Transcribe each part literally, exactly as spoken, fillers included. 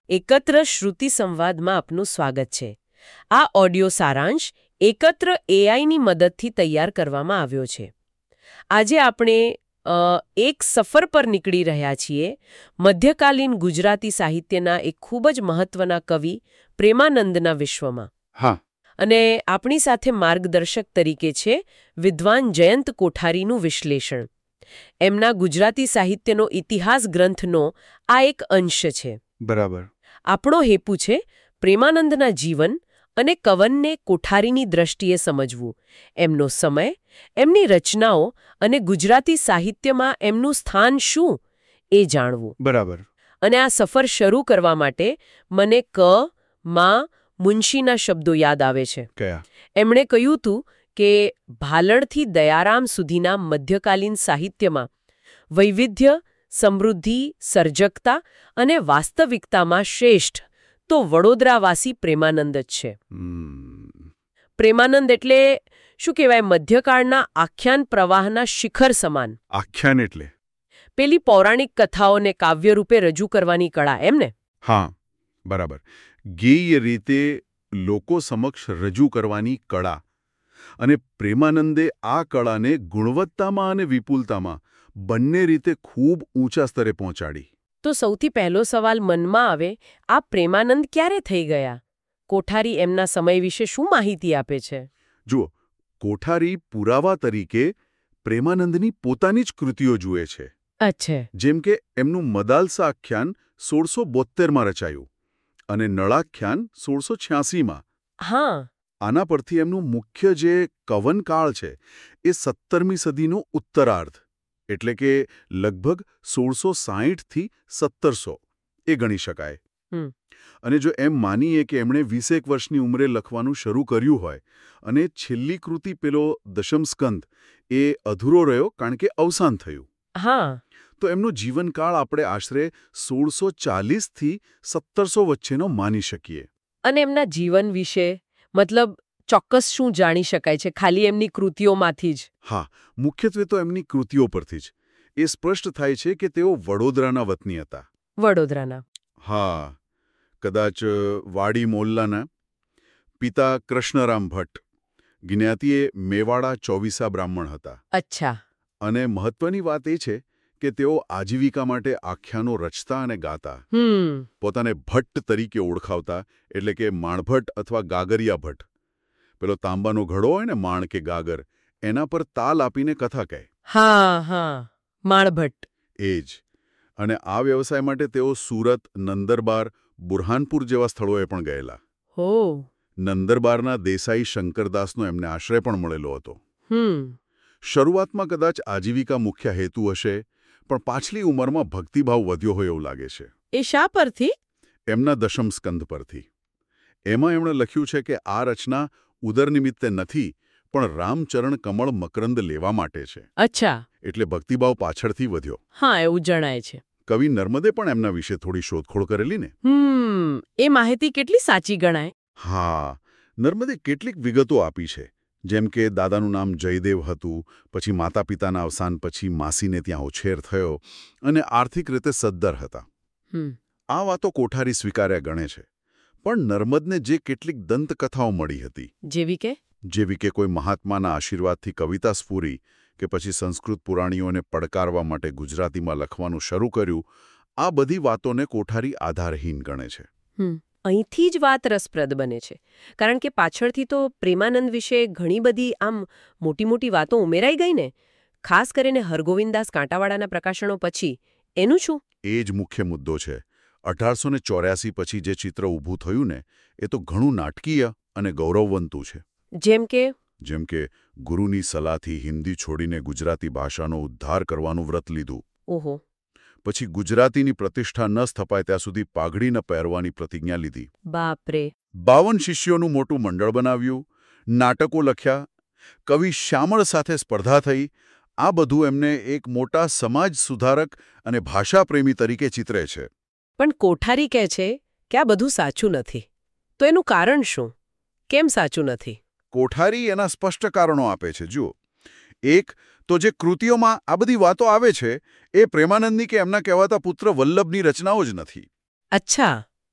એકત્ર શ્રુતિ સંવાદમાં આપનું સ્વાગત છે. આ ઓડિયો સારાંશ એકત્ર એઆઈની મદદથી તૈયાર કરવામાં આવ્યો છે. આજે આપણે અ, એક સફર પર નીકળી રહ્યા છીએ મધ્યકાલીન ગુજરાતી સાહિત્યના એક ખૂબ જ મહત્વના કવિ પ્રેમાનંદના વિશ્વમાં. હા. અને આપણી સાથે માર્ગદર્શક તરીકે છે વિદ્વાન જયંત કોઠારીનું વિશ્લેષણ. એમના ગુજરાતી સાહિત્યનો ઇતિહાસ ગ્રંથનો આ એક અંશ છે. બરાબર. આપણો હેતુ છે પ્રેમાનંદના જીવન અને કવનને કોઠારીની દ્રષ્ટિએ સમજવું, એમનો સમય, એમની રચનાઓ અને ગુજરાતી સાહિત્યમાં એમનું સ્થાન શું એ જાણવું. બરાબર. અને આ સફર શરૂ કરવા માટે મને ક મા મુનશીના શબ્દો યાદ આવે છે. કયા? એમણે કહ્યું હતું કે ભાલણથી દયારામ સુધીના મધ્યકાલીન સાહિત્યમાં વૈવિધ્ય, સમૃદ્ધિ, સર્જકતા અને વાસ્તવિકતામાં શ્રેષ્ઠ તો વડોદરાવાસી પ્રેમાનંદ જ છે. હમ. પ્રેમાનંદ એટલે શું કહેવાય, મધ્યકાળના આખ્યાન પ્રવાહના શિખર સમાન. આખ્યાન એટલે? પેલી પૌરાણિક કથાઓને કાવ્યરૂપે રજૂ કરવાની કળા, એમને? હા, બરાબર. ગેય રીતે લોકો સમક્ષ રજૂ કરવાની કળા. અને પ્રેમાનંદે આ કળાને ગુણવત્તામાં અને વિપુલતામાં બંને રીતે ખૂબ ઊંચા સ્તરે પહોંચાડી. તો સૌથી પહેલો સવાલ મનમાં આવે, આ પ્રેમાનંદ ક્યારે થઈ ગયા? કોઠારી એમના સમય વિશે શું માહિતી આપે છે? જુઓ, કોઠારી પુરાવા તરીકે પ્રેમાનંદની પોતાની જ કૃતિઓ જુએ છે. અચ્છા. જેમ કે એમનું મદાલસા આખ્યાન સોળસો બોત્તેરમાં રચાયું અને નળાખ્યાન સોળસો છ્યાસીમાં. હા. આના પરથી એમનું મુખ્ય જે કવનકાળ છે એ સત્તરમી સદીનો ઉત્તરાર્ધ, એટલે કે લગભગ સોળસો સાહીઠથી સત્તરસો એ ગણી શકાય. હમ. અને જો એમ માનીએ કે એમણે વીસેક વર્ષની ઉંમરે લખવાનું શરૂ કર્યું હોય અને છેલ્લી કૃતિ પેલો દશમસ્કંદ એ અધૂરો રહ્યો કારણ કે અવસાન થયું. હા. તો એમનો જીવનકાળ આપણે આશરે સોળસો ચાલીસથી સત્તરસો વચ્ચેનો માની શકીએ. અને એમના જીવન વિશે મતલબ ચોક્કસ શું જાણી શકાય છે ખાલી એમની કૃતિઓમાંથી જ? હા, મુખ્યત્વે તો એમની કૃતિઓ પરથી જ. એ સ્પષ્ટ થાય છે કે તેઓ વડોદરાના વતની હતા. વડોદરાના? હા, કદાચ વાડી મોલ્લાના. પિતા કૃષ્ણરામ ભટ્ટ, જ્ઞાતિએ મેવાડા ચોવીસા બ્રાહ્મણ હતા. અચ્છા. અને મહત્વની વાત એ છે કે તેઓ આજીવિકા માટે આખ્યાનો રચતા અને ગાતા. હમ. પોતાને ભટ્ટ તરીકે ઓળખાવતા, એટલે કે માણભટ્ટ અથવા ગાગરિયા ભટ્ટ. પેલો તાંબાનો ઘડો હોય ને, માણ કે ગાગર, એના પર તાલ આપીને કથા કહે. હા હા, માણભટ્ટ. એ જ. અને આ વ્યવસાય માટે તેઓ સુરત, નંદરબાર, બુરહાનપુર જેવા સ્થળોએ પણ ગયેલા. હો. નંદરબારના દેસાઈ શંકરદાસનો એમને આશ્રય પણ મળેલો હતો. હમ. શરૂઆતમાં કદાચ આજીવિકા મુખ્ય હેતુ હશે, પણ પાછલી ઉંમરમાં ભક્તિભાવ વધ્યો હોય એવું લાગે છે. એ શા પરથી? એમના દશમસ્કંદ પરથી. એમાં એમણે લખ્યું છે કે આ રચના ઉદર નિમિત્તે નથી, પણ રામચરણ કમળ મકરંદ લેવા માટે છે. અચ્છા. એટલે ભક્તિભાવ પાછળથી વધ્યો. હા, એવું જણાય છે. કવિ નર્મદે પણ એમના વિશે થોડી શોધખોળ કરેલી ને. હમ. એ માહિતી કેટલી સાચી ગણાય? હા, નર્મદે કેટલીક વિગતો આપી છે. જેમ કે દાદાનું નામ જયદેવ હતું, પછી માતા પિતાના અવસાન પછી માસીને ત્યાં ઉછેર થયો અને આર્થિક રીતે સદ્ધર હતા. હમ. આ વાતો કોઠારી સ્વીકાર્યા ગણે છે. પણ નર્મદને જે કેટલીક દંતકથાઓ મળી હતી, જેવી કે? જેવી કે કોઈ મહાત્માના આશીર્વાદથી કવિતા સ્ફૂરી કે પછી સંસ્કૃત પુરાણીઓને પડકારવા માટે ગુજરાતીમાં લખવાનું શરૂ કર્યું, આ બધી વાતોને કોઠારી આધારહીન ગણે છે. હમ. અહીંથી જ વાત રસપ્રદ બને છે, કારણ કે પાછળથી તો પ્રેમાનંદ વિશે ઘણી બધી આમ મોટી મોટી વાતો ઉમેરાઈ ગઈ ને, ખાસ કરીને હરગોવિંદાસ કાંટાવાળાના પ્રકાશનો પછી. એનું શું? એ જ મુખ્ય મુદ્દો છે. અઢારસો ને ચોર્યાસી પછી જે ચિત્ર ઊભું થયું ને, એ તો ઘણું નાટકીય અને ગૌરવવંતું છે. જેમ કે? જેમ કે ગુરુની સલાહથી હિન્દી છોડીને ગુજરાતી ભાષાનો ઉદ્ધાર કરવાનું વ્રત લીધું. ઓહો. પછી ગુજરાતીની પ્રતિષ્ઠા ન સ્થપાય ત્યાં સુધી પાઘડી ન પહેરવાની પ્રતિજ્ઞા લીધી. બાપરે. બાવન શિષ્યોનું મોટું મંડળ બનાવ્યું, નાટકો લખ્યા, કવિ શ્યામળ સાથે સ્પર્ધા થઈ. આ બધું એમને એક મોટા સમાજ સુધારક અને ભાષાપ્રેમી તરીકે ચિતરે છે. પણ કોઠારી કહે છે કે આ બધું સાચું નથી. તો એનું કારણ શું? કેમ સાચું નથી? કોઠારી એના સ્પષ્ટ કારણો આપે છે. જુઓ, એક તો જે કૃતિઓમાં આ બધી વાતો આવે છે એ પ્રેમાનંદની કે એમના કહેવાતા પુત્ર વલ્લભની રચનાઓ જ નથી. અચ્છા.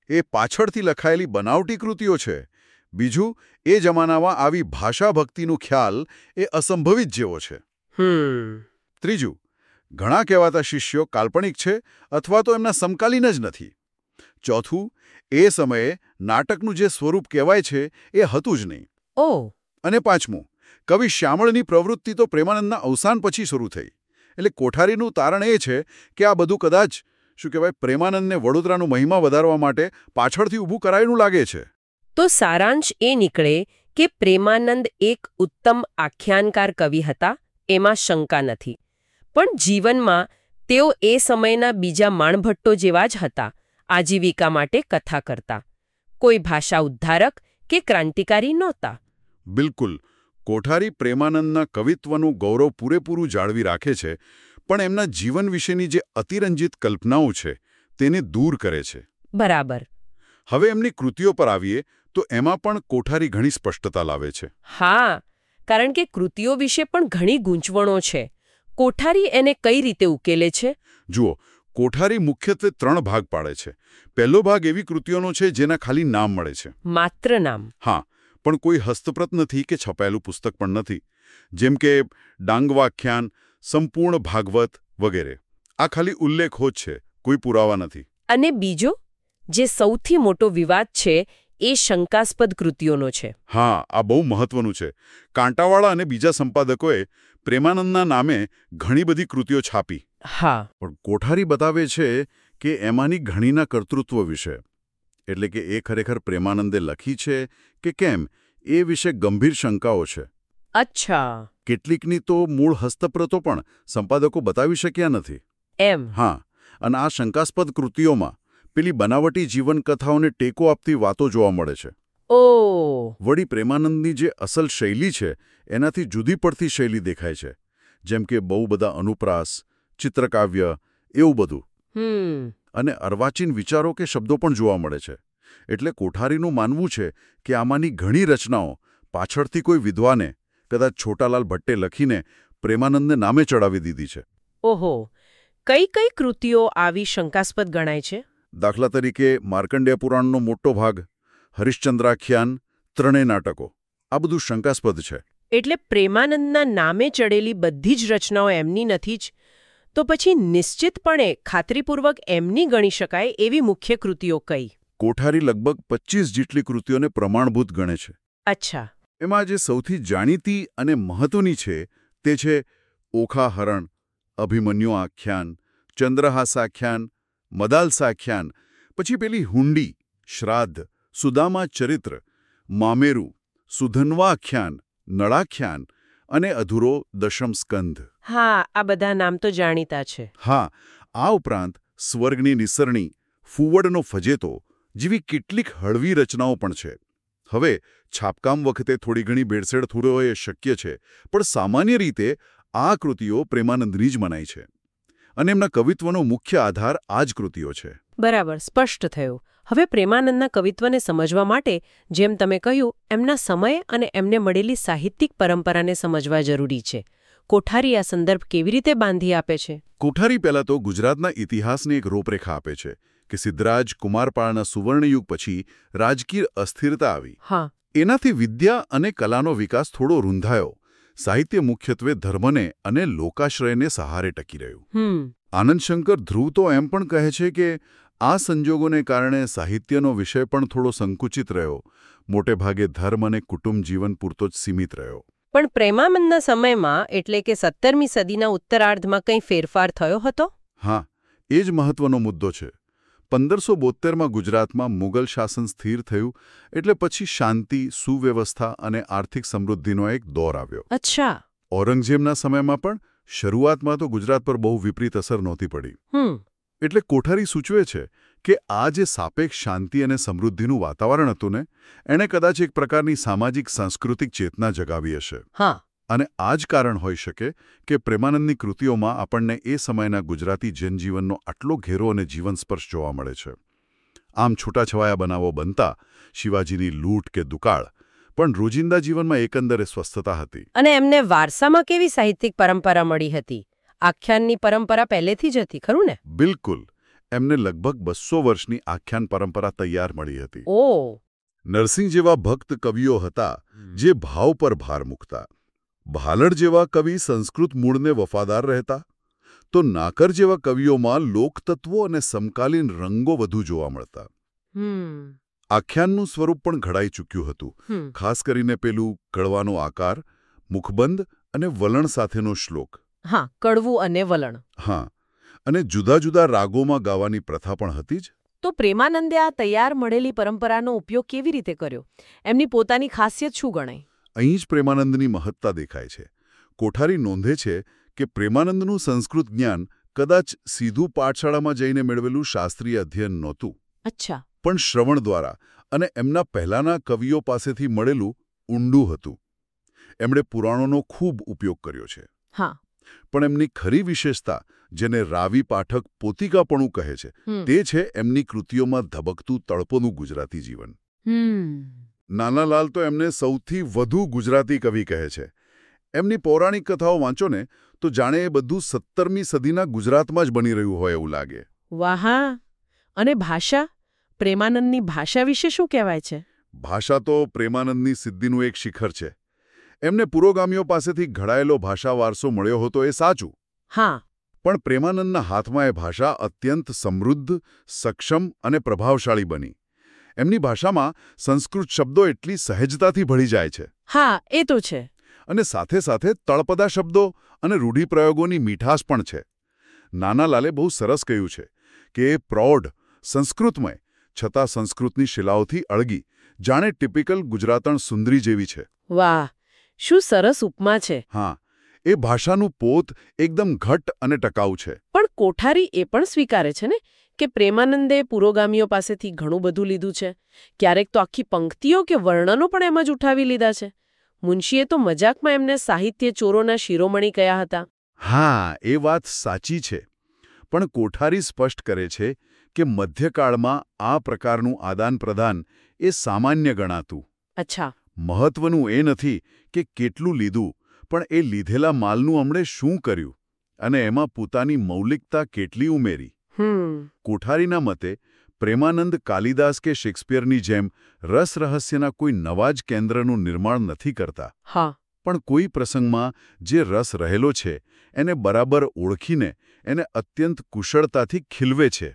એ પાછળથી લખાયેલી બનાવટી કૃતિઓ છે. બીજું, એ જમાનામાં આવી ભાષા ભક્તિનો ખ્યાલ એ અસંભવિત જેવો છે. હમ ત્રીજું, ઘણા કહેવાતા શિષ્યો કાલ્પનિક છે અથવા તો એમના સમકાલીન જ નથી. ચોથું, એ સમયે નાટકનું જે સ્વરૂપ કહેવાય છે એ હતું જ નહીં. ઓહ અને પાંચમું, કવિ શ્યામળની પ્રવૃત્તિ તો પ્રેમાનંદના અવસાન પછી શરૂ થઈ. એટલે કોઠારીનું તારણ એ છે કે આ બધું કદાચ શું કહેવાય પ્રેમાનંદને વડોદરાનું મહિમા વધારવા માટે પાછળથી ઊભું કરાયેલું લાગે છે. તો સારાંશ એ નીકળે કે પ્રેમાનંદ એક ઉત્તમ આખ્યાનકાર કવિ હતા, એમાં શંકા નથી. પણ જીવનમાં તેઓ એ સમયના બીજા માણભટ્ટો જેવા જ હતા, આજીવિકા માટે કથા કરતા. કોઈ ભાષા ઉદ્ધારક કે ક્રાંતિકારી નહોતા. બિલકુલ. કોઠારી પ્રેમાનંદના કવિત્વનું ગૌરવ પૂરેપૂરું જાળવી રાખે છે, પણ એમના જીવન વિશેની જે અતિરંજિત કલ્પનાઓ છે તેને દૂર કરે છે. બરાબર. હવે એમની કૃતિઓ પર આવીએ તો એમાં પણ કોઠારી ઘણી સ્પષ્ટતા લાવે છે. હા, કારણ કે કૃતિઓ વિશે પણ ઘણી ગૂંચવણો છે. કોઠારી એને કઈ રીતે ઉકેલે છે? જુઓ, કોઠારી મુખ્યત્વે ત્રણ ભાગ પાડે છે. પહેલો ભાગ એવી કૃતિઓનો છે જેના ખાલી નામ મળે છે. માત્ર નામ? હા, પણ કોઈ હસ્તપ્રત નથી કે છપાયેલું પુસ્તક પણ નથી. જેમ કે ડાંગવાખ્યાન, સંપૂર્ણ ભાગવત વગેરે. આ ખાલી ઉલ્લેખો જ છે, કોઈ પુરાવા નથી. અને બીજો, જે સૌથી મોટો વિવાદ છે, એ શંકાસ્પદ કૃતિઓનો છે. હા, આ બહુ મહત્વનું છે. કાંટાવાળા અને બીજા સંપાદકોએ પ્રેમાનંદના નામે ઘણી બધી કૃતિઓ છાપી. હા, પણ કોઠારી બતાવે છે કે એમાંની ઘણીના કર્તૃત્વ વિશે, એટલે કે એ ખરેખર પ્રેમાનંદે લખી છે કે કેમ, એ વિશે ગંભીર શંકાઓ છે. અચ્છા. કેટલીકની તો મૂળ હસ્તપ્રતો પણ સંપાદકો બતાવી શક્યા નથી. એમ? હા, અને આ શંકાસ્પદ કૃતિઓમાં પેલી બનાવટી જીવનકથાઓને ટેકો આપતી વાતો જોવા મળે છે. ઓ વળી પ્રેમાનંદની જે અસલ શૈલી છે એનાથી જુદી પડતી શૈલી દેખાય છે. જેમ કે બહુ બધા અનુપ્રાસ, ચિત્રકાવ્ય, એવું બધું. હમ અને અર્વાચીન વિચારો કે શબ્દો પણ જોવા મળે છે. એટલે કોઠારીનું માનવું છે કે આમાંની ઘણી રચનાઓ પાછળથી કોઈ વિદ્વાને, કદાચ છોટાલાલ ભટ્ટે લખીને પ્રેમાનંદને નામે ચડાવી દીધી છે. ઓહો, કઈ કઈ કૃતિઓ આવી શંકાસ્પદ ગણાય છે? દાખલા તરીકે માર્કંડેય પુરાણનો મોટો ભાગ, હરિશ્ચંદ્રાખ્યાન, ત્રણેય નાટકો. આ બધું શંકાસ્પદ છે. એટલે પ્રેમાનંદના નામે ચડેલી બધી જ રચનાઓ એમની નથી જ. તો પછી નિશ્ચિતપણે ખાતરીપૂર્વક એમની ગણી શકાય એવી મુખ્ય કૃતિઓ કઈ? કોઠારી લગભગ પચીસ જેટલી કૃતિઓને પ્રમાણભૂત ગણે છે. અચ્છા. એમાં જે સૌથી જાણીતી અને મહત્વની છે તે છે ઓખા હરણ, અભિમન્યુ આખ્યાન, ચંદ્રહાસાખ્યાન, મદાલસાખ્યાન, પછી પેલી હુંડી, શ્રાદ્ધ, સુદામા ચરિત્ર, મામેરુ, સુધન્વાખ્યાન, નળાખ્યાન અને અધૂરો દશમ સ્કંધ. હા, આ બધા નામ તો જાણીતા છે. હા, આ ઉપરાંત સ્વર્ગની નિસરણી, ફુવડનો ફજેતો જેવી કેટલીક હળવી રચનાઓ પણ છે. હવે છાપકામ વખતે થોડી ઘણી ભેળસેળ થોડો એ શક્ય છે, પણ સામાન્ય રીતે આ કૃતિઓ પ્રેમાનંદની જ મનાય છે. અને એમના કવિત્વનો મુખ્ય આધાર આ જ કૃતિઓ છે. બરાબર, સ્પષ્ટ થયું. હવે પ્રેમાનંદના કવિત્વને સમજવા માટે, જેમ તમે કહ્યું, એમના સમય અને એમને મળેલી સાહિત્યિક પરંપરાને સમજવા જરૂરી છે. કોઠારી આ સંદર્ભ કેવી રીતે બાંધી આપે છે? કોઠારી પહેલાં તો ગુજરાતના ઇતિહાસની એક રૂપરેખા આપે છે કે સિદ્ધરાજ કુમારપાળના સુવર્ણયુગ પછી રાજકીય અસ્થિરતા આવી. હા. એનાથી વિદ્યા અને કલાનો વિકાસ થોડો રૂંધાયો. સાહિત્ય મુખ્યત્વે ધર્મને અને લોકાશ્રયને સહારે ટકી રહ્યું. હમ આનંદશંકર ધ્રુવ તો એમ પણ કહે છે કે આ સંજોગોને કારણે સાહિત્યનો વિષય પણ થોડો સંકુચિત રહ્યો, મોટે ભાગે ધર્મ અને કુટુંબ જીવન પૂરતો જ સીમિત રહ્યો. પણ પ્રેમાનંદના સમયમાં, એટલે કે સત્તરમી સદીના ઉત્તરાર્ધમાં કંઈ ફેરફાર થયો હતો? હા, એ જ મહત્વનો મુદ્દો છે. પંદરસો બોતેરમાં ગુજરાતમાં મુગલ શાસન સ્થિર થયું, એટલે પછી શાંતિ, સુવ્યવસ્થા અને આર્થિક સમૃદ્ધિનો એક દોર આવ્યો. અચ્છા. ઔરંગઝેબના સમયમાં પણ શરૂઆતમાં તો ગુજરાત પર બહુ વિપરીત અસર નહોતી પડી. હમ એટલે કોઠારી સૂચવે છે કે આ જે સાપેક્ષ શાંતિ અને સમૃદ્ધિનું વાતાવરણ હતું ને, એણે કદાચ એક પ્રકારની સામાજિક સાંસ્કૃતિક ચેતના જગાવી હશે. હા. અને આ જ કારણ હોઈ શકે કે પ્રેમાનંદની કૃતિઓમાં આપણને એ સમયના ગુજરાતી જનજીવનનો આટલો ઘેરો અને જીવનસ્પર્શ જોવા મળે છે. આમ છૂટાછવાયા બનાવો બનતા, શિવાજીની લૂંટ કે દુકાળ, પણ રોજિંદા જીવનમાં એકંદરે સ્વસ્થતા હતી. અને એમને વારસામાં કેવી સાહિત્યિક પરંપરા મળી હતી? આખ્યાનની પરંપરા પહેલેથી જ હતી, ખરું ને? બિલકુલ. એમને લગભગ બસો વર્ષની આખ્યાન પરંપરા તૈયાર મળી હતી. ઓ નરસિંહ જેવા ભક્ત કવિઓ હતા જે ભાવ પર ભાર મૂકતા. ભાલડ જેવા કવિ સંસ્કૃત મૂળને વફાદાર રહેતા, તો નાકર જેવા કવિઓમાં લોકતત્વો અને સમકાલીન રંગો વધુ જોવા મળતા. હમ આખ્યાનનું સ્વરૂપ પણ ઘડાઈ ચૂક્યું હતું, હમ ખાસ કરીને પેલું કડવાનો આકાર, મુખબંધ અને વલણ સાથેનો શ્લોક. હા કડવું અને વલણ. હા, અને જુદા જુદા રાગોમાં ગાવાની પ્રથા પણ હતી જ. તો પ્રેમાનંદે આ તૈયાર મળેલી પરંપરાનો ઉપયોગ કેવી રીતે કર્યો? એમની પોતાની ખાસિયત શું ગણાય? અહીં જ પ્રેમાનંદની મહત્તા દેખાય છે. કોઠારી નોંધે છે કે પ્રેમાનંદનું સંસ્કૃત જ્ઞાન કદાચ સીધું પાઠશાળામાં જઈને મેળવેલું શાસ્ત્રીય અધ્યયન નહોતું, અચ્છા, પણ શ્રવણ દ્વારા અને એમના પહેલાના કવિઓ પાસેથી મળેલું ઊંડું હતું. એમણે પુરાણોનો ખૂબ ઉપયોગ કર્યો છે. હા, પણ એમની ખરી વિશેષતા, જેને રાવી પાઠક પોતિકાપણું કહે છે, તે છે એમની કૃતિઓમાં ધબકતું તળપોનું ગુજરાતી જીવન. હમ નાનાલાલ તો એમને સૌથી વધુ ગુજરાતી કવિ કહે છે. એમની પૌરાણિક કથાઓ વાંચો ને તો જાણે એ બધું સત્તરમી સદીના ગુજરાતમાં જ બની રહ્યું હોય એવું લાગે. વાહ! અને ભાષા? પ્રેમાનંદની ભાષા વિશે શું કહેવાય છે? ભાષા તો પ્રેમાનંદની સિદ્ધિનું એક શિખર છે. એમને પુરોગામીઓ પાસેથી ઘડાયેલો ભાષા વારસો મળ્યો હતો એ સાચું. હા, પણ પ્રેમાનંદના હાથમાં એ ભાષા અત્યંત સમૃદ્ધ, સક્ષમ અને પ્રભાવશાળી બની. એમની ભાષામાં સંસ્કૃત શબ્દો એટલી સહેજતાથી ભળી જાય છે. હા, એ તો છે. અને સાથે સાથે તળપદા શબ્દો અને રૂઢિપ્રયોગોની મીઠાશ પણ છે. નાનાલાલે બહુ સરસ કહ્યું છે કે એ પ્રૌઢ, સંસ્કૃતમય, છતાં સંસ્કૃતની શિલાઓથી અળગી, જાણે ટિપિકલ ગુજરાતણ સુંદરી જેવી છે. વાહ! શું સરસ ઉપમા છે. હા, એ ભાષાનું પોત એકદમ ઘટ્ટ અને ટકાઉ છે. પણ કોઠારી એ પણ સ્વીકારે છે ને કે પ્રેમાનંદે પુરોગામીઓ પાસેથી ઘણું બધું લીધું છે. ક્યારેક તો આખી પંક્તિઓ કે વર્ણનો પણ એમ જ ઉઠાવી લીધા છે. મુનશીએ તો મજાકમાં એમને સાહિત્ય ચોરોના શિરોમણી કહ્યા હતા. હા, એ વાત સાચી છે. પણ કોઠારી સ્પષ્ટ કરે છે કે મધ્યકાળમાં આ પ્રકારનું આદાન-પ્રદાન એ સામાન્ય ગણાતું. અચ્છા. મહત્વનું એ નથી કે કેટલું લીધું, પણ એ લીધેલા માલનું અમણે શું કર્યું અને એમાં પોતાની મૌલિકતા કેટલી ઉમેરી. હમ કોઠારીના મતે પ્રેમાનંદ કાલિદાસ કે શેક્સપિયરની જેમ રસ-રહસ્યના કોઈ નવા જ કેન્દ્રનું નિર્માણ નથી કરતા. હા, પણ કોઈ પ્રસંગમાં જે રસ રહેલો છે એને બરાબર ઓળખીને એને અત્યંત કુશળતાથી ખીલવે છે.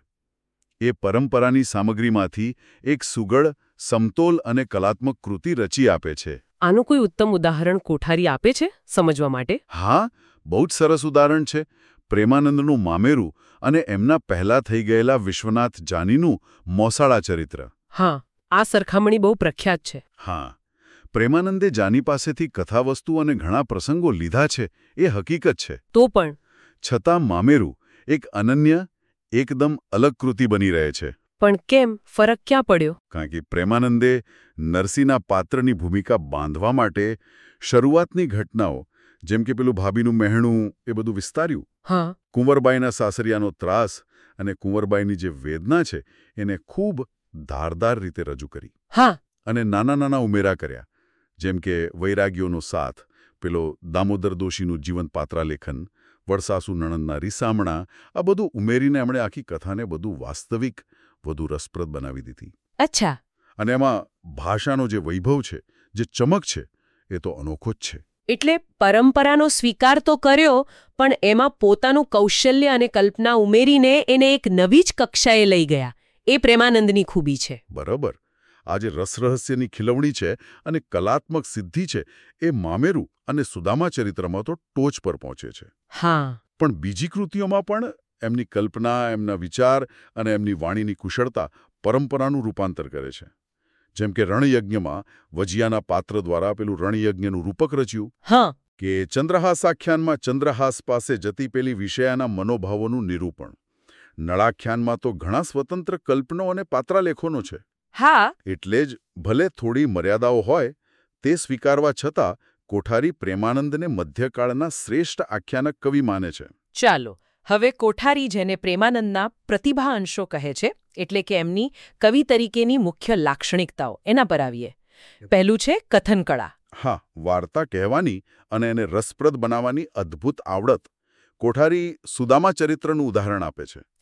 એ પરંપરાની સામગ્રીમાંથી એક સુઘડ, સમતોલ અને કલાત્મક કૃતિ રચી આપે છે. આનું કોઈ ઉત્તમ ઉદાહરણ કોઠારી આપે છે સમજવા માટે? હા, બહુ જ સરસ ઉદાહરણ છે. પ્રેમાનંદનું મામેરું અને એમના પહેલા થઈ ગયેલા વિશ્વનાથ જાનીનું મોસાળા ચરિત્ર. હા, આ સરખામણી બહુ પ્રખ્યાત છે. હા, પ્રેમાનંદે જાની પાસેથી કથાવસ્તુ અને ઘણા પ્રસંગો લીધા છે એ હકીકત છે. તો પણ છતાં મામેરું એક અનન્ય, એકદમ અલગ કૃતિ બની રહે છે. પણ કેમ? ફરક ક્યાં પડ્યો? કારણ કે પ્રેમાનંદે નરસિંહના પાત્રની ભૂમિકા બાંધવા માટે શરૂઆતની ઘટનાઓ, જેમ કે પેલું ભાભીનું મહેણું, એ બધું વિસ્તાર્યું. હા, કુંવરબાઈના સાસરિયાનો ત્રાસ અને કુંવરબાઈની જે વેદના છે એને ખૂબ ધારદાર રીતે રજૂ કરી. હા, અને નાના નાના ઉમેરા કર્યા, જેમ કે વૈરાગ્યોનો સાથ, પેલો દામોદર દોશીનું જીવંત પાત્રાલેખન, વડસાસુ નણંદના રીસામણા, આ બધું ઉમેરીને એમણે આખી કથાને વધુ વાસ્તવિક, વધુ રસપ્રદ બનાવી દીધી. અચ્છા. અને એમાં ભાષાનો જે વૈભવ છે, જે ચમક છે, એ તો અનોખો જ છે. એટલે પરંપરાનો સ્વીકાર તો કર્યો, પણ એમાં પોતાનું કૌશલ્ય અને કલ્પના ઉમેરીને એને એક નવી જ કક્ષાએ લઈ ગયા. એ પ્રેમાનંદની ખૂબી છે. બરાબર. આ જે રસરહસ્યની ખીલવણી છે અને કલાત્મક સિદ્ધિ છે, એ મામેરું અને સુદામા ચરિત્રમાં તો ટોચ પર પહોંચે છે. હા, પણ બીજી કૃતિઓમાં પણ એમની કલ્પના, એમના વિચાર અને એમની વાણીની કુશળતા પરંપરાનું રૂપાંતર કરે છે. જેમ કે રણયજ્ઞમાં વજિયાના પાત્ર દ્વારા પેલું રણયજ્ઞનું રૂપક રચ્યું. હા, કે ચંદ્રહાસ આખ્યાનમાં ચંદ્રહાસ પાસે જતી પેલી વિષયાના મનોભાવોનું નિરૂપણ. નળાખ્યાનમાં તો ઘણા સ્વતંત્ર કલ્પનો અને પાત્રાલેખોનો છે. હા. એટલે જ ભલે થોડી મર્યાદાઓ હોય, તે સ્વીકારવા છતાં કોઠારી પ્રેમાનંદને મધ્યકાળના શ્રેષ્ઠ આખ્યાનક કવિ માને છે. ચાલો હવે કોઠારી જેને પ્રેમાનંદના પ્રતિભા અંશો કહે છે, એટલે કે એમની કવિ તરીકેની મુખ્ય લાક્ષણિકતાઓ, એના પર આવીએ. પહેલું છે કથન કળા. હા, વાર્તા કહેવાની અને એને રસપ્રદ બનાવવાની અદ્ભુત આવડત. કોઠારી સુદામા ચરિત્રનું ઉદાહરણ આપે છે. હા,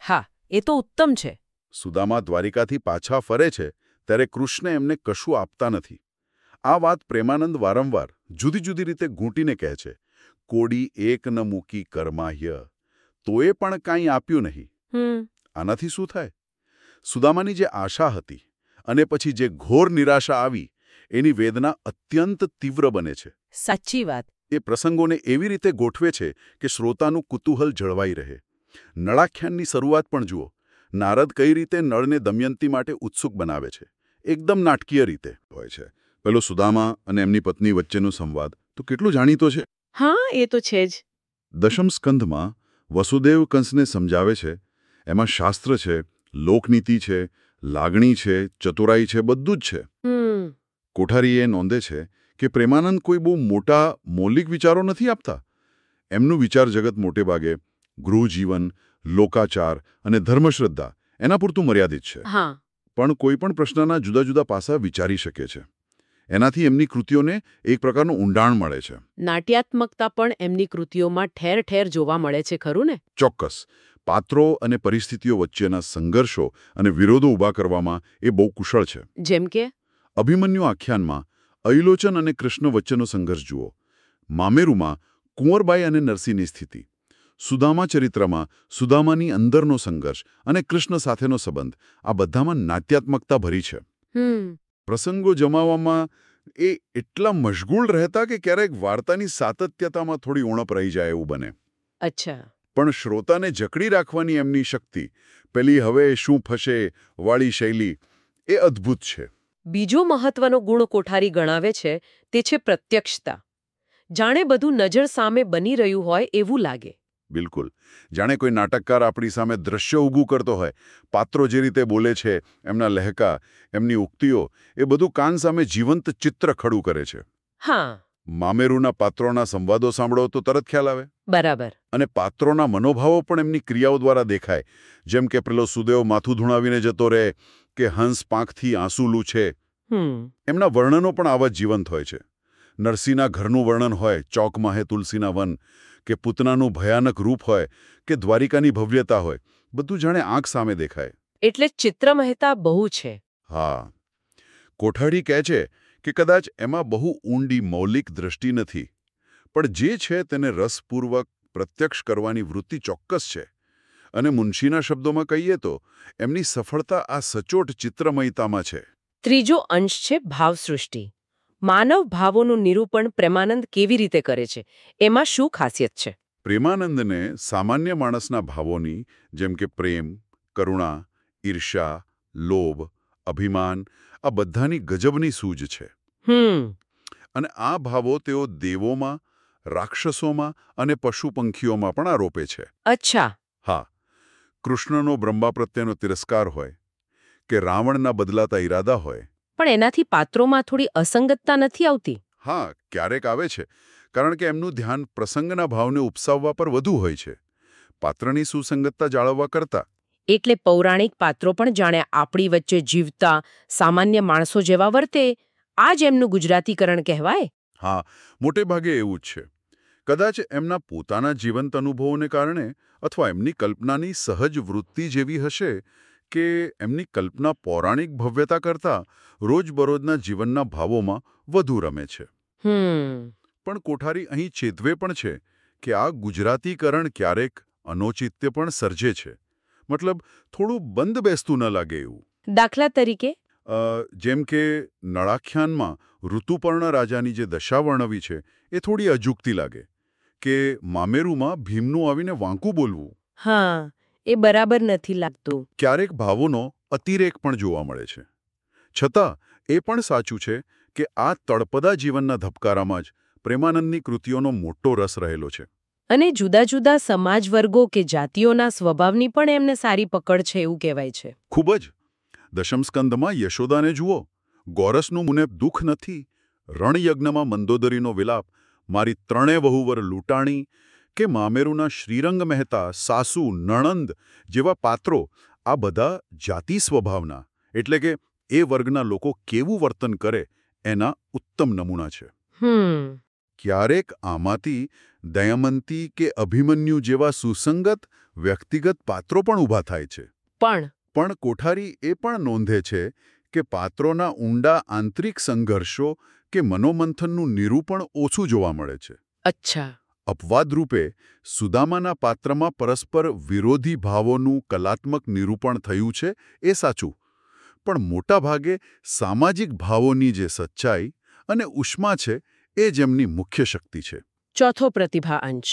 એ તો ઉત્તમ છે. સુદામા દ્વારિકાથી પાછા ફરે છે ત્યારે કૃષ્ણ એમને કશું આપતા નથી. આ વાત પ્રેમાનંદ વારંવાર જુદી જુદી રીતે ગૂંટીને કહે છે. કોડી એક ન મૂકી કર્માહ્ય, તોય પણ કાંઈ આપ્યું નહીં. હમ આનાથી શું થાય? સુદામાની જે આશા હતી અને પછી જે ઘોર નિરાશા આવી, એની વેદના અત્યંત તીવ્ર બને છે. સાચી વાત. એ પ્રસંગોને એવી રીતે ગોઠવે છે કે શ્રોતાનું કુતૂહલ જળવાઈ રહે. નળાખ્યાનની શરૂઆત પણ જુઓ. નારદ કઈ રીતે નળને દમયંતી માટે ઉત્સુક બનાવે છે. એકદમ નાટકીય રીતે હોય છે. પેલો સુદામા અને એમની પત્ની વચ્ચેનો સંવાદ તો કેટલો જાણીતો છે. હા, એ તો છે જ. દશમ સ્કંધમાં વસુદેવ કંસને સમજાવે છે. એમાં શાસ્ત્ર છે, લોકનીતિ છે, લાગણી છે, ચતુરાઈ છે, બધું જ છે. હમ કોઠારી એ નોંધે છે કે પ્રેમાનંદ કોઈ બહુ મોટા મૌલિક વિચારો નથી આપતા. એમનું વિચાર જગત મોટે ભાગે ગૃહજીવન, લોકાચાર અને ધર્મશ્રદ્ધા એના પૂરતું મર્યાદિત છે. હા પણ કોઈ પણ પ્રશ્નના જુદા જુદા પાસા વિચારી શકે છે. એનાથી એમની કૃતિઓને એક પ્રકારનું ઊંડાણ મળે છે. નાટ્યાત્મકતા પણ એમની કૃતિઓમાં ઠેર ઠેર જોવા મળે છે, ખરું ને? ચોક્કસ. પાત્રો અને પરિસ્થિતિઓ વચ્ચેના સંઘર્ષો અને વિરોધો ઊભા કરવામાં એ બહુ કુશળ છે. જેમ કે અભિમન્યુ આખ્યાનમાં અયલોચન અને કૃષ્ણ વચ્ચેનો સંઘર્ષ જુઓ. મામેરુમાં કુંવરબાઈ અને નરસિંહની સ્થિતિ. સુદામા ચરિત્રમાં સુદામાની અંદરનો સંઘર્ષ અને કૃષ્ણ સાથેનો સંબંધ, આ બધામાં નાટ્યાત્મકતા ભરી છે. હમ પ્રસંગો જમાવવામાં એ એટલા મશગુલ રહેતા કે ક્યારેક વાર્તાની સાતત્યતામાં થોડી ઉણપ રહી જાય એવું બને. અચ્છા. પણ શ્રોતાને જકડી રાખવાની એમની શક્તિ, પેલી હવે શું થશે વાળી શૈલી, એ અદ્ભુત છે. બીજો મહત્વનો ગુણ કોઠારી ગણાવે છે તે છે પ્રત્યક્ષતા. જાણે બધું નજર સામે બની રહ્યું હોય એવું લાગે. બિલકુલ. જાણે કોઈ નાટકકાર આપણી સામે દ્રશ્ય ઊભું કરતો હોય. પાત્રો જે રીતે બોલે છે, એમના લહેકા, એમની ઉક્તિઓ, એ બધું કાન સામે જીવંત ચિત્ર ખડું કરે છે. હા. મામેરુના પાત્રોના સંવાદો સાંભળો તો તરત ખ્યાલ આવે. બરાબર. અને પાત્રોના મનોભાવો પણ એમની ક્રિયાઓ દ્વારા દેખાય. જેમ કે પેલો સુદેવ માથું ધૂણાવીને જતો રહે, કે હંસ પાંખથી આંસુ લૂછે. હમ એમના વર્ણનો પણ આવા જીવંત હોય છે. નરસિંહના ઘરનું વર્ણન હોય, ચોકમાં હે તુલસીના વન, કે પૂતનાનું ભયાનક રૂપ હોય, કે દ્વારિકાની ભવ્યતા હોય, બધું જાણે આંખ સામે દેખાય. એટલે ચિત્રમહેતા બહુ છે. હા. કોઠારી કહે છે કે કદાચ એમાં બહુ ઊંડી મૌલિક દ્રષ્ટિ નથી, પણ જે છે તેને રસપૂર્વક પ્રત્યક્ષ કરવાની વૃત્તિ ચોક્કસ છે. અને મુનશીના શબ્દોમાં કહીએ તો એમની સફળતા આ સચોટ ચિત્રમયતામાં છે. ત્રીજો અંશ છે ભાવસૃષ્ટિ. માનવ ભાવોનું નિરૂપણ પ્રેમાનંદ કેવી રીતે કરે છે? એમાં શું ખાસિયત છે? પ્રેમાનંદને સામાન્ય માણસના ભાવોની, જેમ કે પ્રેમ, કરુણા, ઈર્ષ્યા, લોભ, અભિમાન, આ બધાની ગજબની સૂઝ છે. હમ અને આ ભાવો તેઓ દેવોમાં, રાક્ષસોમાં અને પશુ પંખીઓમાં પણ આરોપે છે. અચ્છા. હા. કૃષ્ણનો બ્રહ્મા પ્રત્યેનો તિરસ્કાર હોય, કે રાવણના બદલાતા ઈરાદા હોય. પણ એનાથી પાત્રોમાં થોડી અસંગતતા નથી આવતી? હા, ક્યારેક આવે છે, કારણ કે એમનું ધ્યાન પ્રસંગના ભાવને ઉપસાવવા પર વધુ હોય છે, પાત્રની સુસંગતતા જાળવવા કરતા. એટલે પૌરાણિક પાત્રો પણ જાણે આપણી વચ્ચે જીવતા સામાન્ય માણસો જેવા વર્તે, આ જ એમનું ગુજરાતીકરણ કહેવાય? હા, મોટે ભાગે એવું જ છે. કદાચ એમના પોતાના જીવંત અનુભવોને કારણે, અથવા એમની કલ્પનાની સહજ વૃત્તિ જેવી હશે કે એમની કલ્પના પૌરાણિક ભવ્યતા કરતાં રોજબરોજના જીવનના ભાવોમાં વધુ રમે છે. હમ પણ કોઠારી અહીં ચેતવે પણ છે કે આ ગુજરાતીકરણ ક્યારેક અનૌચિત્ય પણ સર્જે છે. મતલબ થોડું બંધ બેસતું ન લાગે એવું. દાખલા તરીકે? અ, જેમ કે નળાખ્યાનમાં ઋતુપર્ણ રાજાની જે દશા વર્ણવી છે એ થોડી અજુકતી લાગે, કે મામેરુમાં ભીમનું આવીને વાંકું બોલવું. હા, એ બરાબર નથી લાગતું. ક્યારેક ભાવોનો અતિરેક પણ જોવા મળે છે. છતાં એ પણ સાચું છે કે આ તળપદા જીવનના ધબકારામાં જ પ્રેમાનંદની કૃતિઓનો મોટો રસ રહેલો છે. અને જુદા જુદા સમાજ વર્ગો કે જાતિઓના સ્વભાવની પણ એમને સારી પકડ છે એવું કહેવાય છે. ખૂબ જ. દશમસ્કંદમાં યશોદાને જુઓ. ગોરસનું મુને દુઃખ નથી, રણયજ્ઞમાં મંદોદરીનો વિલાપ, મારી ત્રણે વહુવર લૂંટાણી, કે મામેરુના શ્રીરંગ મહેતા, સાસુ, નણંદ જેવા પાત્રો, આ બધા જાતિ સ્વભાવના, એટલે કે એ વર્ગના લોકો કેવું વર્તન કરે એના ઉત્તમ નમૂના છે. હમ ક્યારેક આમાંથી દયામંતી કે અભિમન્યુ જેવા સુસંગત વ્યક્તિગત પાત્રો પણ ઊભા થાય છે. પણ પણ કોઠારી એ પણ નોંધે છે કે પાત્રોના ઊંડા આંતરિક સંઘર્ષો કે મનોમંથનનું નિરૂપણ ઓછું જોવા મળે છે. અચ્છા. અપવાદરૂપે સુદામાના પાત્રમાં પરસ્પર વિરોધી ભાવોનું કલાત્મક નિરૂપણ થયું છે એ સાચું, પણ મોટાભાગે સામાજિક ભાવોની જે સચ્ચાઈ અને ઉષ્મા છે એ જ એમની મુખ્ય શક્તિ છે. ચોથો પ્રતિભા અંશ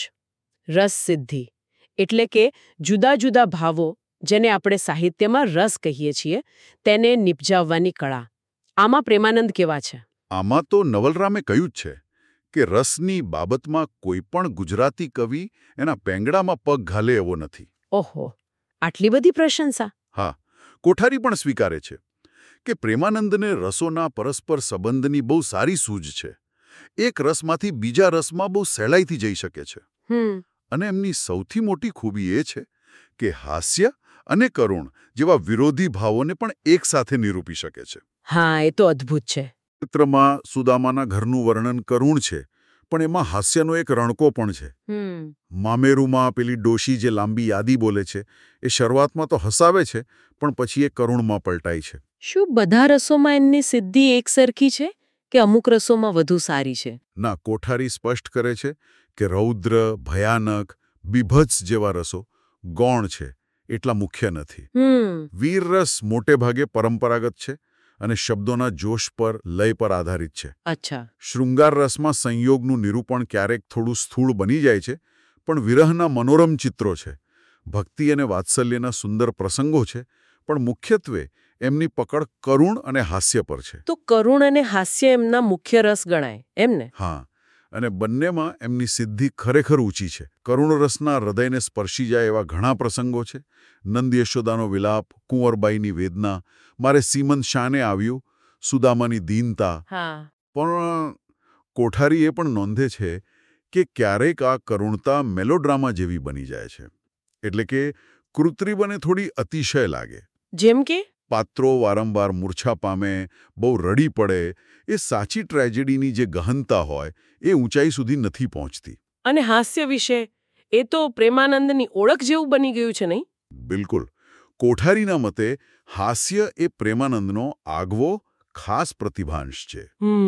રસ સિદ્ધિ, એટલે કે જુદા જુદા ભાવો, જેને આપણે સાહિત્યમાં રસ કહીએ છીએ, તેને નિપજાવવાની કળા. આમાં પ્રેમાનંદ કેવા છે? આમાં તો નવલરામે કહ્યું જ છે કે રસની બાબતમાં કોઈ પણ ગુજરાતી કવિ એના પેંગડામાં પગ ઘાલે એવો નથી. ઓહો, આટલી બધી પ્રશંસા! હા, કોઠારી પણ સ્વીકારે છે કે પ્રેમાનંદને રસોના પરસ્પર સંબંધની બહુ સારી સૂઝ છે. એક રસમાંથી બીજા રસમાં બહુ સહેલાઈથી જઈ શકે છે. હમ અને એમની સૌથી મોટી ખૂબી એ છે કે હાસ્ય અને કરુણ જેવા વિરોધી ભાવોને પણ એકસાથે નિરૂપી શકે છે. હા, એ તો અદ્ભુત છે. ચિત્રમાં સુદામાના ઘરનું વર્ણન કરુણ છે, પણ એમાં હાસ્યનો એક રણકો પણ છે. હમ મામેરુમાં પેલી ડોશી જે લાંબી યાદી બોલે છે એ શરૂઆતમાં તો હસાવે છે, પણ પછી એ કરુણમાં પલટાય છે. શું બધા રસોમાં એમની સિદ્ધિ એકસરખી છે કે અમુક રસોમાં વધુ સારી છે? ના, કોઠારી સ્પષ્ટ કરે છે કે રૌદ્ર, ભયાનક, બીભત્સ જેવા રસો ગૌણ છે એટલા મુખ્ય નથી. હમ વીરરસ મોટે ભાગે પરંપરાગત છે અને શબ્દોના જોશ પર, લય પર આધારિત છે. અચ્છા. શૃંગાર રસમાં સંયોગનું નિરૂપણ ક્યારેક થોડું સ્થૂળ બની જાય છે, પણ વિરહના મનોરમ ચિત્રો છે. ભક્તિ અને વાત્સલ્યના સુંદર પ્રસંગો છે, પણ મુખ્યત્વે એમની પકડ કરુણ અને હાસ્ય પર છે. તો કરુણ અને હાસ્ય એમના મુખ્ય રસ ગણાય, એમને? હા, અને બંનેમાં એમની સિદ્ધિ ખરેખર ઊંચી છે. કરુણ રસના હૃદયને સ્પર્શી જાય એવા ઘણા પ્રસંગો છે. નંદ યશોદાનો વિલાપ, કુંવરબાઈની વેદના, મારે સીમંત શાને આવ્યું, સુદામાની દીનતા. હા. પણ કોઠારી એ પણ નોંધે છે કે ક્યારેક આ કરુણતા મેલોડ્રામા જેવી બની જાય છે. એટલે કે કૃત્રિમ અને થોડી અતિશય લાગે. જેમ કે પાત્રો વારંવાર મૂર્છા પામે, બહુ રડી પડે, એ સાચી ટ્રેજેડીની જે ગહનતા હોય એ ઊંચાઈ સુધી નથી પહોંચતી. અને હાસ્ય વિશે એ તો પ્રેમાનંદની ઓળખ જેવું બની ગયું છે, નહીં? બિલકુલ. કોઠારીના મતે હાસ્ય એ પ્રેમાનંદનો આગવો ખાસ પ્રતિભાંશ છે.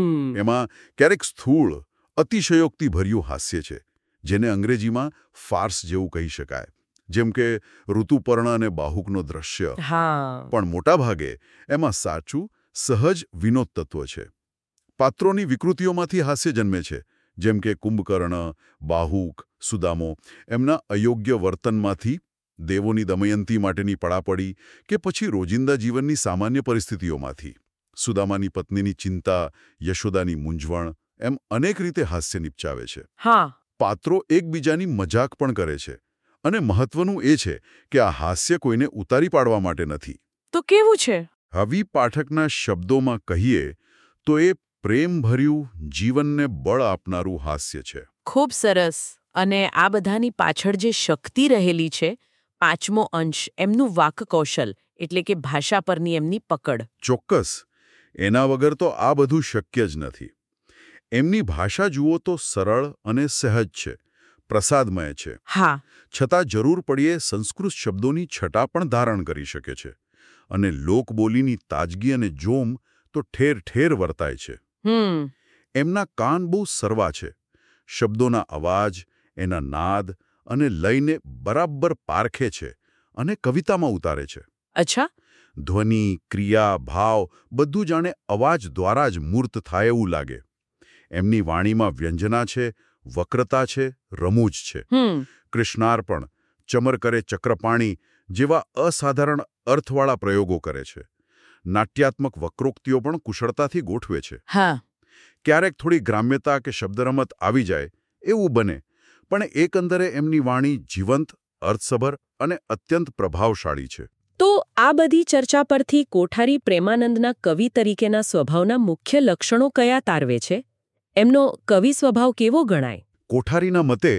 એમાં ક્યારેક સ્થૂળ, અતિશયોક્તિભર્યું હાસ્ય છે, જેને અંગ્રેજીમાં ફાર્સ જેવું કહી શકાય, જેમ કે ઋતુપર્ણ અને બાહુકનો દ્રશ્ય. હા. પણ મોટાભાગે એમાં સાચું, સહજ વિનોદ તત્વ છે. પાત્રોની વિકૃતિઓમાંથી હાસ્ય જન્મે છે, જેમ કે કુંભકર્ણ, બાહુક, સુદામો. એમના અયોગ્ય વર્તનમાંથી, દેવોની દમયંતી માટેની પડાપડી, કે પછી રોજિંદા જીવનની સામાન્ય પરિસ્થિતિઓમાંથી. સુદામાની પત્નીની ચિંતા, યશોદાની મૂંઝવણ, એમ અનેક રીતે હાસ્ય નિપજાવે છે. હા. પાત્રો એકબીજાની મજાક પણ કરે છે. અને મહત્વનું એ છે કે આ હાસ્ય કોઈને ઉતારી પાડવા માટે નથી. તો કેવું છે? હવે પાઠકના શબ્દોમાં કહીએ તો એ પ્રેમભર્યું, જીવનને બળ આપનારું હાસ્ય છે. ખૂબ સરસ. અને આ બધાની પાછળ જે શક્તિ રહેલી છે, પાંચમો અંશ, એમનું વાક્કૌશલ, એટલે કે ભાષા પરની એમની પકડ. ચોક્કસ. એના વગર તો આ બધું શક્ય જ નથી. એમની ભાષા જુઓ તો સરળ અને સહજ છે, પ્રસાદમય છે. હા. છતાં જરૂર પડીએ સંસ્કૃત શબ્દોની છટા પણ ધારણ કરી શકે છે. અને લોકબોલીની તાજગી અને જોમ તો ઠેર ઠેર વર્તાય છે. હમ એમના કાન બહુ સરવા છે. શબ્દોના અવાજ, એના નાદ અને લયને બરાબર પારખે છે અને કવિતામાં ઉતારે છે. અચ્છા. ધ્વનિ, ક્રિયા, ભાવ બધું જાણે અવાજ દ્વારા જ મૂર્ત થાય એવું લાગે. એમની વાણીમાં વ્યંજના છે, વક્રતા છે, રમૂજ છે. હમ કૃષ્ણાર્પણ, ચમર કરે ચક્રપાણી જેવા અસાધારણ અર્થવાળા પ્રયોગો કરે છે. નાટ્યાત્મક વક્રોક્તિઓ પણ કુશળતાથી ગોઠવે છે. હા. ક્યારેક થોડી ગ્રામ્યતા કે શબ્દરમત આવી જાય એવું બને, પણ એકંદરે એમની વાણી જીવંત, અર્થસભર અને અત્યંત પ્રભાવશાળી છે. તો આ બધી ચર્ચા પરથી કોઠારી પ્રેમાનંદના કવિ તરીકેના સ્વભાવના મુખ્ય લક્ષણો કયા તારવે છે? એમનો કવિ સ્વભાવ કેવો ગણાય? કોઠારીના મતે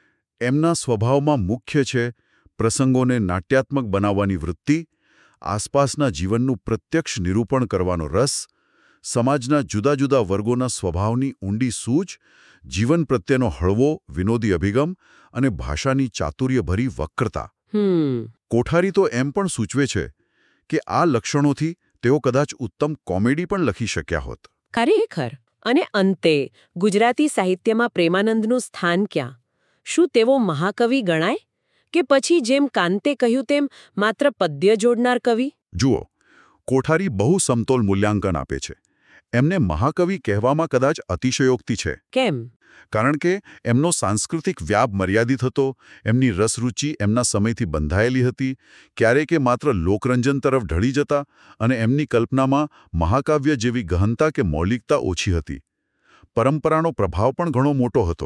એમના સ્વભાવમાં મુખ્ય છે પ્રસંગોને નાટ્યાત્મક બનાવવાની વૃત્તિ, આસપાસના જીવનનું પ્રત્યક્ષ નિરૂપણ કરવાનો રસ, સમાજના જુદા જુદા વર્ગોના સ્વભાવની ઊંડી સૂઝ, જીવન પ્રત્યેનો હળવો, વિનોદી અભિગમ અને ભાષાની ચાતુર્યભરી વક્રતા. હમ કોઠારી તો એમ પણ સૂચવે છે કે આ લક્ષણોથી તેઓ કદાચ ઉત્તમ કોમેડી પણ લખી શક્યા હોત. ખરેખર. અને અંતે ગુજરાતી સાહિત્યમાં પ્રેમાનંદનું સ્થાન ક્યાં? શું તેઓ મહાકવિ ગણાય કે પછી જેમ કાંતે કહ્યું તેમ માત્ર પદ્ય જોડનાર કવિ? જુઓ, કોઠારી બહુ સમતોલ મૂલ્યાંકન આપે છે. એમને મહાકવિ કહેવામાં કદાચ અતિશયોક્તિ છે. કેમ? કારણ કે એમનો સાંસ્કૃતિક વ્યાપ મર્યાદિત હતો, એમની રસરૂચિ એમના સમયથી બંધાયેલી હતી, ક્યારેક એ માત્ર લોકરંજન તરફ ઢળી જતા, અને એમની કલ્પનામાં મહાકાવ્ય જેવી ગહનતા કે મૌલિકતા ઓછી હતી. પરંપરાનો પ્રભાવ પણ ઘણો મોટો હતો.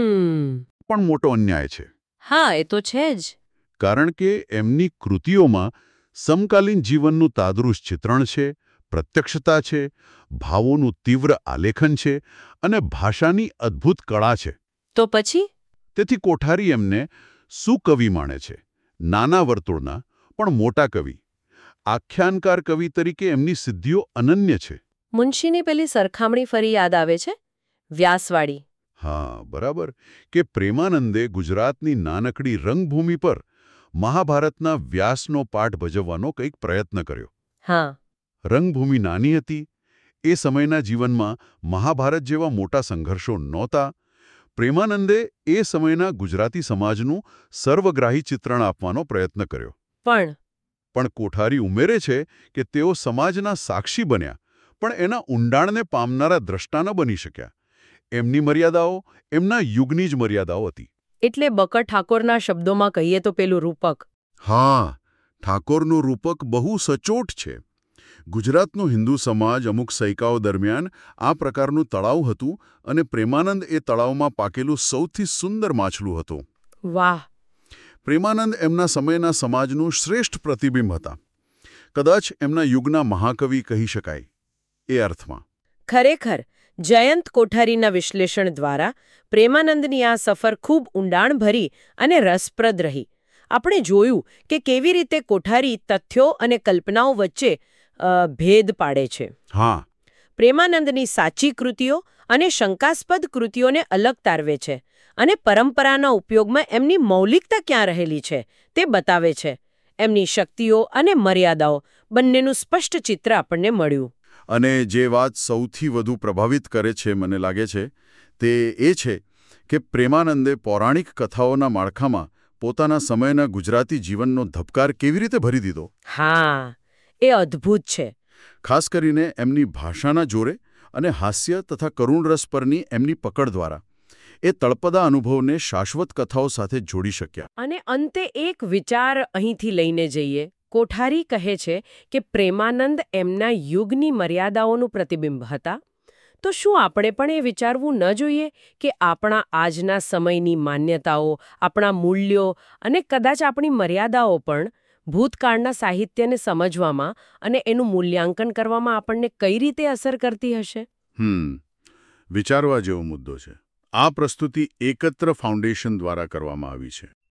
હમ પણ મોટો અન્યાય છે. હા, એ તો છે જ. કારણ કે એમની કૃતિઓમાં સમકાલીન જીવનનું તાદૃશ ચિત્રણ છે, પ્રત્યક્ષતા છે, ભાવોનું તીવ્ર આલેખન છે અને ભાષાની અદ્ભુત કળા છે. તો પછી? તેથી કોઠારી એમને સુકવિ માને છે. નાના વર્તુળના, પણ મોટા કવિ. આખ્યાનકાર કવિ તરીકે એમની સિદ્ધિઓ અનન્ય છે. મુનશીની પેલી સરખામણી ફરી યાદ આવે છે, વ્યાસવાળી. હા, બરાબર. કે પ્રેમાનંદે ગુજરાતની નાનકડી રંગભૂમિ પર મહાભારતના વ્યાસનો પાઠ ભજવવાનો કંઈક પ્રયત્ન કર્યો. હા. રંગભૂમિ નાની હતી. એ સમયના જીવનમાં મહાભારત જેવા મોટા સંઘર્ષો નહોતા. પ્રેમાનંદે એ સમયના ગુજરાતી સમાજનું સર્વગ્રાહી ચિત્રણ આપવાનો પ્રયત્ન કર્યો. પણ પણ કોઠારી ઉમેરે છે કે તેઓ સમાજના સાક્ષી બન્યા, પણ એના ઊંડાણને પામનારા દ્રષ્ટા ન બની શક્યા. એમની મર્યાદાઓ એમના યુગની જ મર્યાદાઓ હતી. એટલે બકર ઠાકોરના શબ્દોમાં કહીએ તો પેલું રૂપક. હા, ઠાકોરનું રૂપક બહુ સચોટ છે. ગુજરાતનો હિન્દુ સમાજ અમુક સૈકાઓ દરમિયાન આ પ્રકારનું તળાવ હતું, અને પ્રેમાનંદ એ તળાવમાં પાકેલું સૌથી સુંદર માછલું હતું. વાહ! પ્રેમાનંદ એમના સમયના સમાજનું શ્રેષ્ઠ પ્રતિબિંબ હતા. કદાચ એમના યુગના મહાકવિ કહી શકાય, એ અર્થમાં. ખરેખર, જયંત કોઠારીના વિશ્લેષણ દ્વારા પ્રેમાનંદની આ સફર ખૂબ ઊંડાણભરી અને રસપ્રદ રહી. આપણે જોયું કે કેવી રીતે કોઠારી તથ્યો અને કલ્પનાઓ વચ્ચે અ, ભેદ પાડે છે. હા. પ્રેમાનંદની સાચી કૃતિઓ અને શંકાસ્પદ કૃતિઓને અલગ તારવે છે, અને પરંપરાના ઉપયોગમાં એમની મૌલિકતા ક્યાં રહેલી છે તે બતાવે છે. એમની શક્તિઓ અને મર્યાદાઓ બંનેનું સ્પષ્ટ ચિત્ર આપણને મળ્યું. અને જે વાત સૌથી વધુ પ્રભાવિત કરે છે, મને લાગે છે, તે એ છે કે પ્રેમાનંદે પૌરાણિક કથાઓના માળખામાં પોતાના સમયના ગુજરાતી જીવનનો ધબકાર કેવી રીતે ભરી દીધો. હા, એ અદ્ભુત છે. ખાસ કરીને એમની ભાષાના જોરે અને હાસ્ય તથા કરુણ રસ પરની એમની પકડ દ્વારા એ તળપદા અનુભવને શાશ્વત કથાઓ સાથે જોડી શક્યા. અને અંતે એક વિચાર અહીંથી લઈને જઈએ. કોઠારી કહે છે કે પ્રેમાનંદ એમના યુગની મર્યાદાઓનું પ્રતિબિંબ હતા. તો શું આપણે પણ એ વિચારવું ન જોઈએ કે આપણા આજના સમયની માન્યતાઓ, આપણા મૂલ્યો અને કદાચ આપણી મર્યાદાઓ પણ ભૂતકાળના સાહિત્યને સમજવામાં અને એનું મૂલ્યાંકન કરવામાં આપણને કઈ રીતે અસર કરતી હશે? હમ વિચારવા જેવો મુદ્દો છે. આ પ્રસ્તુતિ એકત્ર ફાઉન્ડેશન દ્વારા કરવામાં આવી છે.